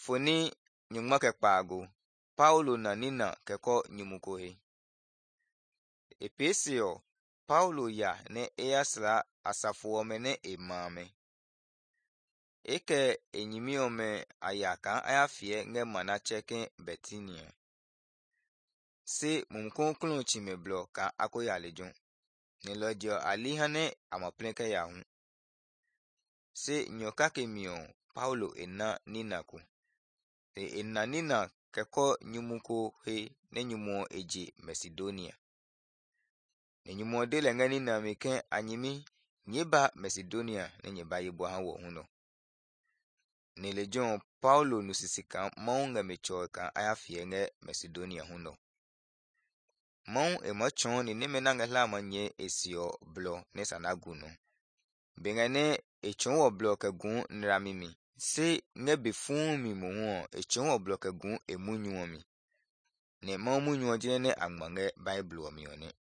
foni nyungma ke kpago Paulo na nina keko nyumukohe. Epesio Paulo ya ne eyasra asafuome ne emame. Eke enyimiome ayaka ayafie nge mana cheke Betinia. Se mumkonklon chimeblo ka akoyalejon. Nilodio alihane amaplenke yahun. Se nyokake mion Paulo ena ninaku. Ena nina keko nyumuko he ne nyumo eje Macedonia. Ne nyumo dele nge nina meken anyimi nyeba Macedonia ne nyeba yebwa han wo huno. Nilejon Paulo nusisika maunga mechoka ayafie nge Macedonia huno. Mon emochon ni nemenanga la manye esio blo ne sanaguno. Bengane echon wo blo ke gun nramimi. Se nge befun mi muhuo echon wo blo ke gun emunyu mi. Ne mon munyu jene angmange Bible wa mione.